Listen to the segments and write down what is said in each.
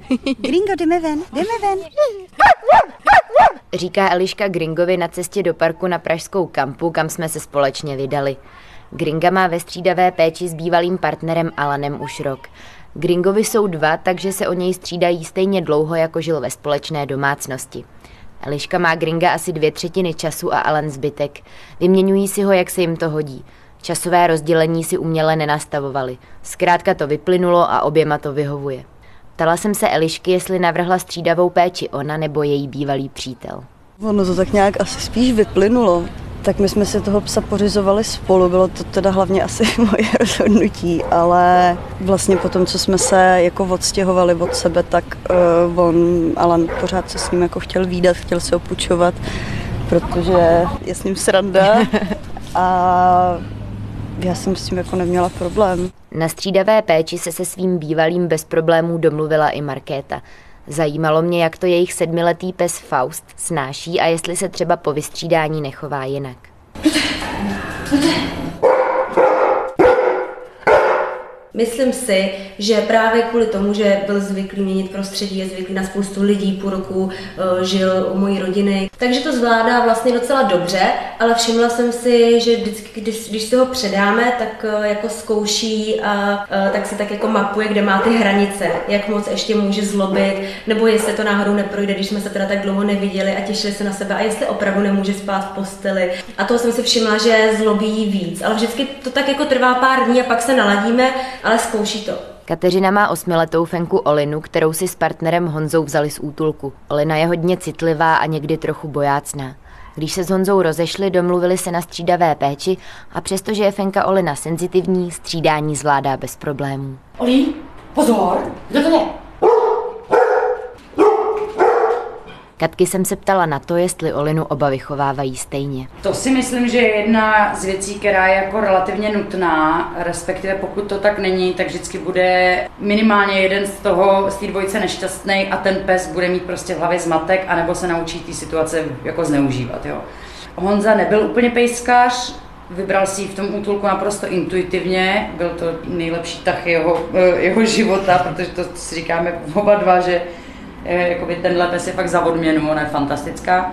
Gringo, jdeme ven. Říká Eliška Gringovi na cestě do parku na pražskou Kampu, kam jsme se společně vydali. Gringa má ve střídavé péči s bývalým partnerem Alanem už rok. Gringovi jsou 2, takže se o něj střídají stejně dlouho, jako žil ve společné domácnosti. Eliška má Gringa asi 2/3 času a Alan zbytek. Vyměňují si ho, jak se jim to hodí. Časové rozdělení si uměle nenastavovali. Zkrátka to vyplynulo a oběma to vyhovuje. Ptala jsem se Elišky, jestli navrhla střídavou péči ona nebo její bývalý přítel. Ono to tak nějak asi spíš vyplynulo. Tak my jsme si toho psa pořizovali spolu, bylo to teda hlavně asi moje rozhodnutí, ale vlastně po tom, co jsme se jako odstěhovali od sebe, tak Alan pořád se s ním jako chtěl vídat, chtěl se opučovat, protože je s ním sranda a já jsem s tím jako neměla problém. Na střídavé péči se svým bývalým bez problémů domluvila i Markéta. Zajímalo mě, jak to jejich 7letý pes Faust snáší a jestli se třeba po vystřídání nechová jinak. Myslím si, že právě kvůli tomu, že byl zvyklý měnit prostředí, je zvyklý na spoustu lidí, půl roku žil u mojí rodiny, takže to zvládá vlastně docela dobře, ale všimla jsem si, že vždycky, když si ho předáme, tak jako zkouší a tak si tak jako mapuje, kde má ty hranice, jak moc ještě může zlobit, nebo jestli to náhodou neprojde, když jsme se teda tak dlouho neviděli a těšili se na sebe a jestli opravdu nemůže spát v posteli. A toho jsem si všimla, že zlobí víc, ale vždycky to tak jako trvá pár dní a pak se naladíme, ale zkouší to. Kateřina má 8letou fenku Olinu, kterou si s partnerem Honzou vzali z útulku. Olina je hodně citlivá a někdy trochu bojácná. Když se s Honzou rozešli, domluvili se na střídavé péči a přestože je fenka Olina senzitivní, střídání zvládá bez problémů. Oli, pozor, kdo to je? Katky jsem se ptala na to, jestli Olinu oba vychovávají stejně. To si myslím, že je jedna z věcí, která je jako relativně nutná, respektive pokud to tak není, tak vždycky bude minimálně jeden z té dvojice nešťastný a ten pes bude mít prostě v hlavě zmatek, anebo se naučí té situace jako zneužívat. Jo. Honza nebyl úplně pejskař, vybral si ji v tom útulku naprosto intuitivně, byl to nejlepší tah jeho života, protože to si říkáme oba dva, že jakoby tenhle pes je fakt za odměnu, ona je fantastická,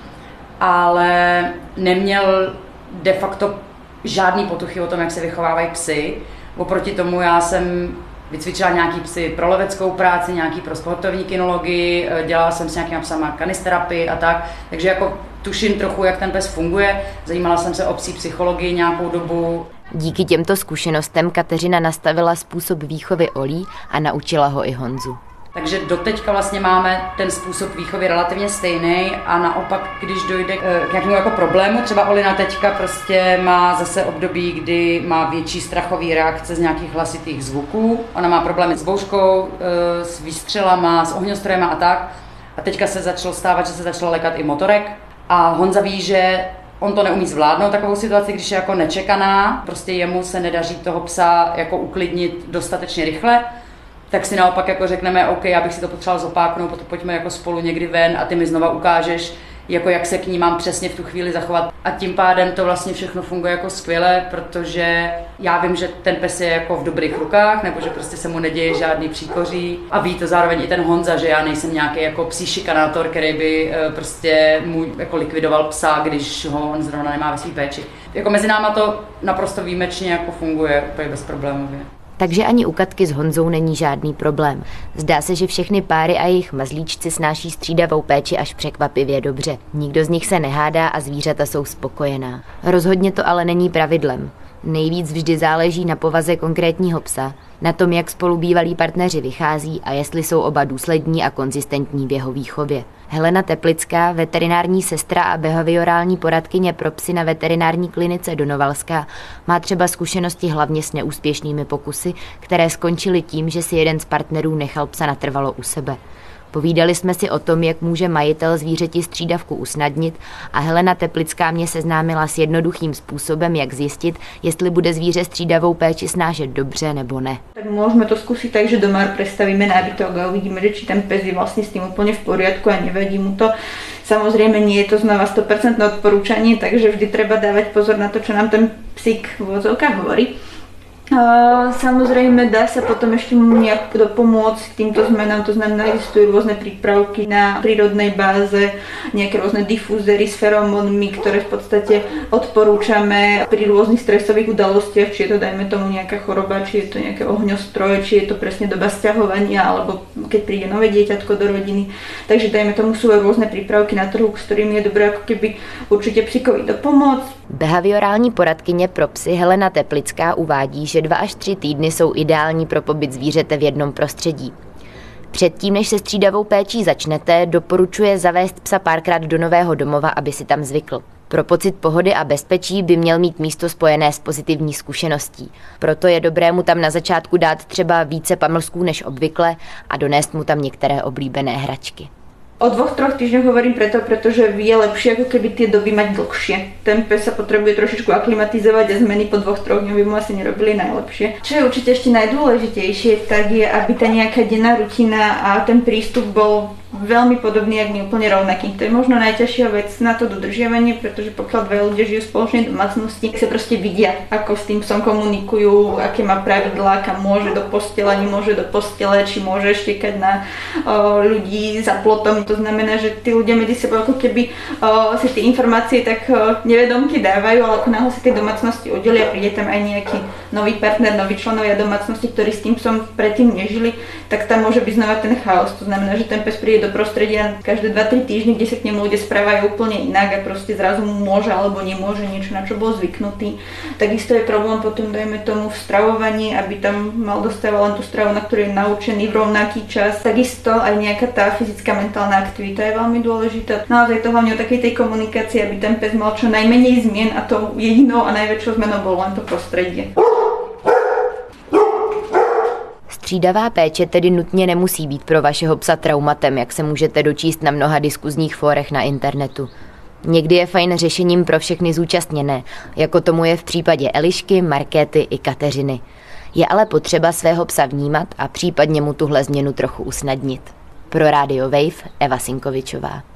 ale neměl de facto žádný potuchy o tom, jak se vychovávají psy. Oproti tomu já jsem vycvičila nějaký psy pro loveckou práci, nějaký pro sportovní kinologii, dělala jsem s nějakýma psama kanisterapii a tak, takže jako tuším trochu, jak ten pes funguje, zajímala jsem se o psí psychologii nějakou dobu. Díky těmto zkušenostem Kateřina nastavila způsob výchovy Olí a naučila ho i Honzu. Takže doteďka vlastně máme ten způsob výchovy relativně stejný a naopak, když dojde k nějakému jako problému, třeba Olina teďka prostě má zase období, kdy má větší strachový reakce z nějakých hlasitých zvuků. Ona má problémy s bouřkou, s výstřelama, s ohňostrojema a tak. A teďka se začalo stávat, že se začalo lekat i motorek. A Honza ví, že on to neumí zvládnout takovou situaci, když je jako nečekaná. Prostě jemu se nedaří toho psa jako uklidnit dostatečně rychle. Tak si naopak jako řekneme, OK, já bych si to potřeboval zopáknout, potom pojďme jako spolu někdy ven a ty mi znova ukážeš, jako jak se k ní mám přesně v tu chvíli zachovat. A tím pádem to vlastně všechno funguje jako skvěle, protože já vím, že ten pes je jako v dobrých rukách, nebo že prostě se mu neděje žádný příkoří. A ví to zároveň i ten Honza, že já nejsem nějaký jako psí šikanátor, který by prostě mu jako likvidoval psa, když ho on zrovna nemá ve své péči. Jako mezi náma to naprosto výjimečně jako funguje úplně bezproblémově. Takže ani u Katky s Honzou není žádný problém. Zdá se, že všechny páry a jejich mazlíčci snáší střídavou péči až překvapivě dobře. Nikdo z nich se nehádá a zvířata jsou spokojená. Rozhodně to ale není pravidlem. Nejvíc vždy záleží na povaze konkrétního psa, na tom, jak spolu bývalí partneři vychází a jestli jsou oba důslední a konzistentní v jeho výchově. Helena Teplická, veterinární sestra a behaviorální poradkyně pro psy na veterinární klinice Donovalská, má třeba zkušenosti hlavně s neúspěšnými pokusy, které skončily tím, že si jeden z partnerů nechal psa natrvalo u sebe. Povídali jsme si o tom, jak může majitel zvířeti střídavku usnadnit a Helena Teplická mě seznámila s jednoduchým způsobem, jak zjistit, jestli bude zvíře střídavou péči snášet dobře nebo ne. Tak môžeme to skúsiť tak, že doma predstavíme nábytok a uvidíme, že či ten pes je vlastne s tým úplne v poriadku a nevadí mu to. Samozrejme nie je to znova 100% odporúčanie, takže vždy treba dávať pozor na to, čo nám ten psík v vozovkách hovorí. Samozrejme dá sa potom ešte mu nejak dopomôcť k týmto zmenám, to znamená, existujú rôzne prípravky na prírodnej báze, nejaké rôzne difúzery s feromónmi, ktoré v podstate odporúčame pri rôznych stresových udalostiach, či je to dajme tomu nejaká choroba, či je to nejaké ohňostroje, či je to presne doba sťahovania, alebo keď príde nové dieťatko do rodiny. Takže dajme tomu sú rôzne prípravky na trhu, s ktorými je dobré ako keby určite psíkovi dopomôcť. Behaviorální poradkyně pro psy Helena Teplická uvádí, že 2 až 3 týdny jsou ideální pro pobyt zvířete v jednom prostředí. Předtím, než se střídavou péčí začnete, doporučuje zavést psa párkrát do nového domova, aby si tam zvykl. Pro pocit pohody a bezpečí by měl mít místo spojené s pozitivní zkušeností. Proto je dobré mu tam na začátku dát třeba více pamlsků než obvykle a donést mu tam některé oblíbené hračky. O 2-3 týždňoch hovorím pretože je lepšie ako keby tie doby mať dlhšie. Ten pes sa potrebuje trošičku aklimatizovať a zmeny po 2-3 dňoch by mu asi nerobili najlepšie. Čo je určite ešte najdôležitejšie, tak je, aby tá nejaká denná rutina a ten prístup bol veľmi podobný, ak nie úplne rovnaký. To je možno najťažšia vec na to dodržiavanie, pretože pokiaľ 2 ľudia žijú v spoločnej domácnosti, sa proste vidia, ako s tým psom komunikujú, aké má pravidlá, kam môže do postele, nemôže do postele, či môže štekať na ľudí za plotom. To znamená, že tí ľudia medzi sebou ako keby si tie informácie tak nevedomky dávajú, ale ako náhle sa tej domácnosti oddelia, príde tam aj nejaký nový partner, noví členovia domácnosti, ktorí s tým psom predtým nežili, tak tam môže byť znova ten chaos. To znamená, že ten pes príde do prostredia každé 2-3 týždne, kde sa k nemu ľudia správajú úplne inak a proste zrazu mu môže alebo nemôže niečo, na čo bol zvyknutý. Takisto je problém potom, dajme tomu, v stravovaní, aby tam mal dostávať len tú stravu, na ktorú je naučený v rovnaký čas. Takisto aj nejaká tá fyzická mentálna aktivita je veľmi dôležitá. Naozaj to hlavne o takej tej komunikácii, aby ten pes mal čo najmenej zmien a to jedinou a najväčšou zmenou bolo len to prostredie. Střídavá péče tedy nutně nemusí být pro vašeho psa traumatem, jak se můžete dočíst na mnoha diskuzních fórech na internetu. Někdy je fajn řešením pro všechny zúčastněné, jako tomu je v případě Elišky, Markéty i Kateřiny. Je ale potřeba svého psa vnímat a případně mu tuhle změnu trochu usnadnit. Pro Radio Wave Eva Sinkovičová.